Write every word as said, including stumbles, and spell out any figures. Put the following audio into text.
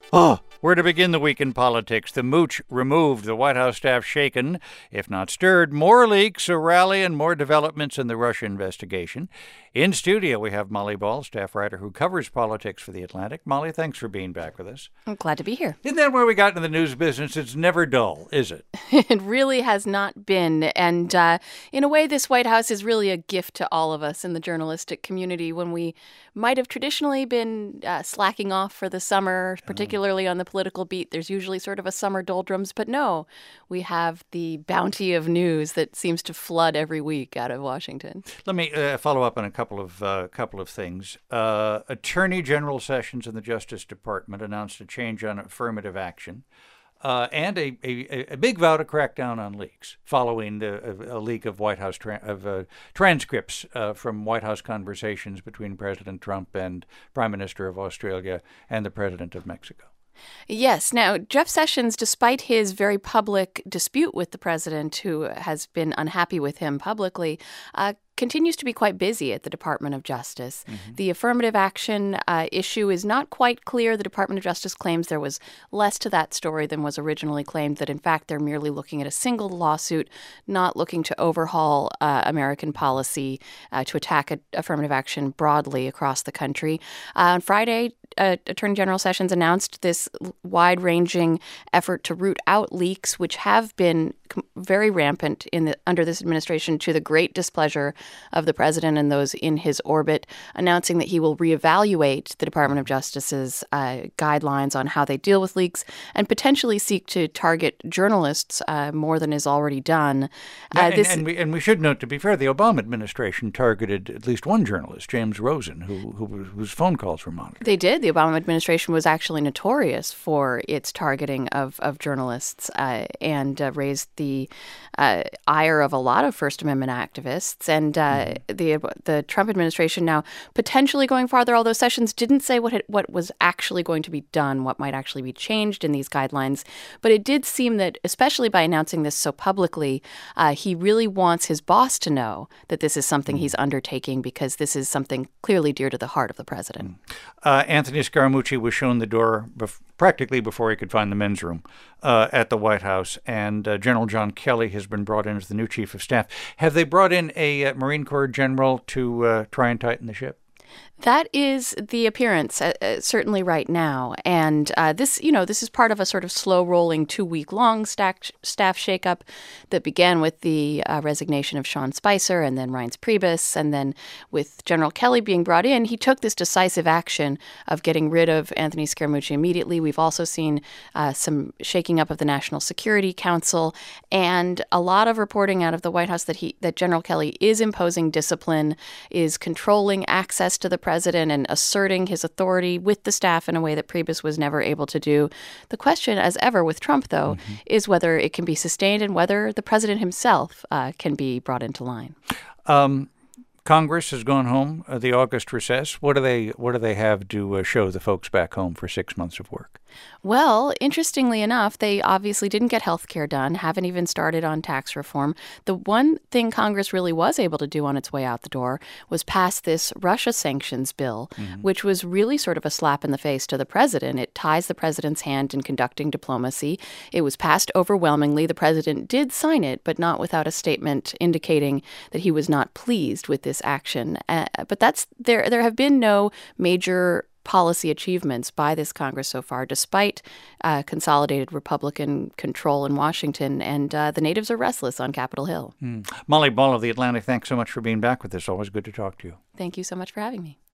Oh, where to begin the week in politics? The mooch removed, the White House staff shaken, if not stirred. More leaks, a rally, and more developments in the Russia investigation. In studio, we have Molly Ball, staff writer who covers politics for The Atlantic. Molly, thanks for being back with us. I'm glad to be here. Isn't that where we got into the news business? It's never dull, is it? It really has not been. And uh, in a way, this White House is really a gift to all of us in the journalistic community when we might have traditionally been uh, slacking off for the summer, particularly on the political beat. There's usually sort of a summer doldrums, but no, we have the bounty of news that seems to flood every week out of Washington. Let me uh, follow up on a couple of uh, couple of things. Uh, Attorney General Sessions in the Justice Department announced a change on affirmative action. Uh, and a, a, a big vow to crack down on leaks following the, a, a leak of White House tra- of uh, transcripts uh, from White House conversations between President Trump and Prime Minister of Australia and the President of Mexico. Yes. Now, Jeff Sessions, despite his very public dispute with the president, who has been unhappy with him publicly, uh, continues to be quite busy at the Department of Justice. Mm-hmm. The affirmative action uh, issue is not quite clear. The Department of Justice claims there was less to that story than was originally claimed, that in fact they're merely looking at a single lawsuit, not looking to overhaul uh, American policy uh, to attack a, affirmative action broadly across the country. Uh, on Friday, uh, Attorney General Sessions announced this wide-ranging effort to root out leaks, which have been very rampant in the, under this administration, to the great displeasure of the president and those in his orbit, announcing that he will reevaluate the Department of Justice's uh, guidelines on how they deal with leaks and potentially seek to target journalists uh, more than is already done. Uh, and, this, and, we, and we should note, to be fair, the Obama administration targeted at least one journalist, James Rosen, who, who whose phone calls were monitored. They did. The Obama administration was actually notorious for its targeting of, of journalists uh, and uh, raised the uh, ire of a lot of First Amendment activists. And uh, mm-hmm. the the Trump administration now potentially going farther, although Sessions didn't say what it, what was actually going to be done, what might actually be changed in these guidelines. But it did seem that, especially by announcing this so publicly, uh, he really wants his boss to know that this is something mm-hmm. he's undertaking, because this is something clearly dear to the heart of the president. Mm-hmm. Uh, Anthony Scaramucci was shown the door bef- practically before he could find the men's room uh, at the White House, and uh, General John Kelly has been brought in as the new chief of staff. Have they brought in a uh, Marine Corps general to uh, try and tighten the ship? That is the appearance, uh, uh, certainly right now. And uh, this, you know, this is part of a sort of slow-rolling two-week-long stack, staff shakeup that began with the uh, resignation of Sean Spicer and then Reince Priebus. And then with General Kelly being brought in, he took this decisive action of getting rid of Anthony Scaramucci immediately. We've also seen uh, some shaking up of the National Security Council and a lot of reporting out of the White House that he that General Kelly is imposing discipline, is controlling access to the president and asserting his authority with the staff in a way that Priebus was never able to do. The question, as ever with Trump, though, mm-hmm. is whether it can be sustained and whether the president himself uh, can be brought into line. Um, Congress has gone home, uh, the August recess. What do they What do they have to uh, show the folks back home for six months of work? Well, interestingly enough, they obviously didn't get health care done, haven't even started on tax reform. The one thing Congress really was able to do on its way out the door was pass this Russia sanctions bill, mm-hmm. which was really sort of a slap in the face to the president. It ties the president's hand in conducting diplomacy. It was passed overwhelmingly. The president did sign it, but not without a statement indicating that he was not pleased with this action. Uh, but that's there. There have been no major policy achievements by this Congress so far, despite uh, consolidated Republican control in Washington, and uh, the natives are restless on Capitol Hill. Mm. Molly Ball of The Atlantic, thanks so much for being back with us. Always good to talk to you. Thank you so much for having me.